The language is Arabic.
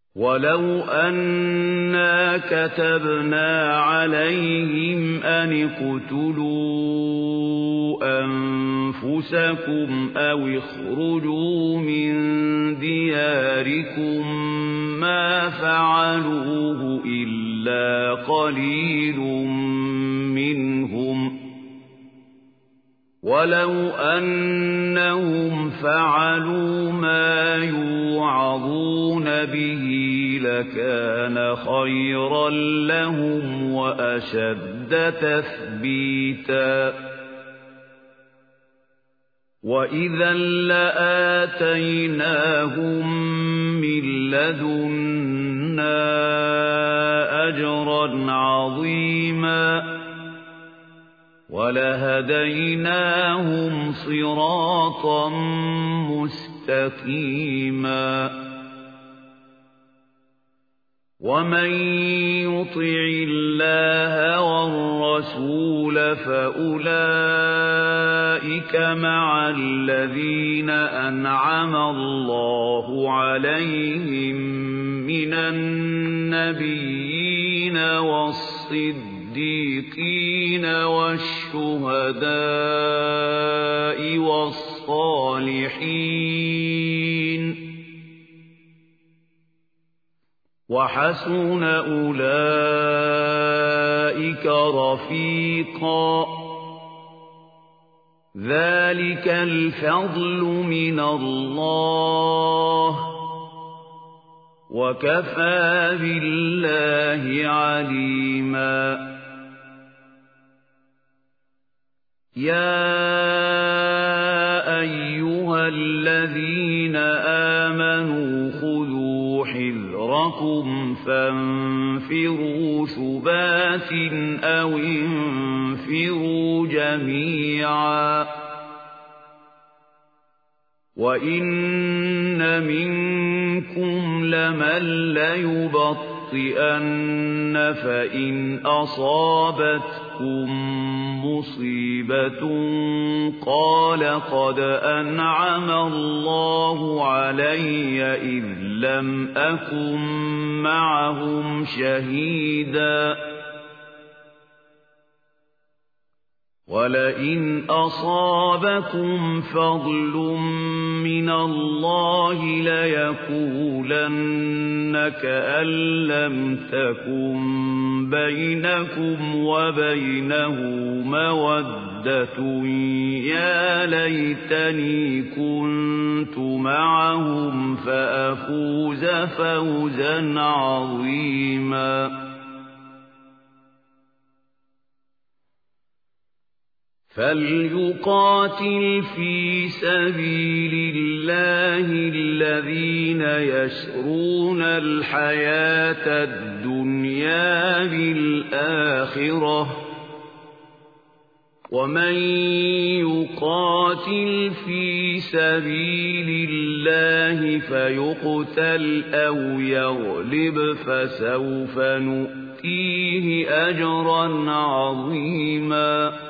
وَلَوْ أَنَّا كَتَبْنَا عَلَيْهِمْ أَنِ اقْتُلُوا أَنفُسَكُمْ أَوِ اخْرُجُوا مِن دِيَارِكُم مَّا فَعَلُوهُ إِلَّا قَلِيلٌ مِّنْهُمْ ۖ وَلَوْ أَنَّهُمْ فَعَلُوا مَا يُوعَظُونَ بِهِ لَكَانَ خَيْرًا لَّهُمْ وَأَشَدَّ تَثْبِيتًا وَإِذًا لَّآتَيْنَاهُم مِّن لَّدُنَّا أَجْرًا عَظِيمًا وَلَهَدَيْنَاهُمْ صِرَاطًا مُّسْتَقِيمًا وَمَن يُطِعِ اللَّهَ وَالرَّسُولَ فَأُولَٰئِكَ مَعَ الَّذِينَ أَنْعَمَ اللَّهُ عَلَيْهِم مِّنَ النَّبِيِّينَ وَالصِّدِّيقِينَ وَالشُّهَدَاءِ وَالصَّالِحِينَ وَحَسُنَ أُولَٰئِكَ رَفِيقًا ذَلِكَ الْفَضْلُ مِنَ اللَّهِ وَكَفَىٰ بِاللَّهِ عَلِيمًا يَا أَيُّهَا الَّذِينَ آمَنُوا خُذُوا حِذْرَكُمْ فَانفِرُوا ثُبَاتٍ أَوِ انفِرُوا جَمِيعًا وَإِنَّ مِنكُمْ لَمَن لَّيُبَطِّئَنَّ فَإِنْ أَصَابَتْكُم مُّصِيبَةٌ قَالَ قَدْ أَنْعَمَ اللَّهُ عَلَيَّ إِذْ لَمْ أَكُن مَّعَهُمْ شَهِيدًا وَلَئِنْ أَصَابَكُمْ فَضْلٌ مِّنَ اللَّهِ لَيَقُولَنَّ كَأَن لَّمْ تَكُن بَيْنَكُمْ وَبَيْنَهُ مَوَدَّةٌ يَا لَيْتَنِي كُنتُ مَعَهُمْ فَأَفُوزَ فَوْزًا عَظِيمًا فَلْيُقَاتِلْ فِي سَبِيلِ اللَّهِ الَّذِينَ يَشْرُونَ الْحَيَاةَ الدُّنْيَا بِالْآخِرَةِ ۖ وَمَن يُقَاتِلْ فِي سَبِيلِ اللَّهِ فَيُقْتَلْ أَوْ يَغْلِبْ فَسَوْفَ نُؤْتِيهِ أَجْرًا عَظِيمًا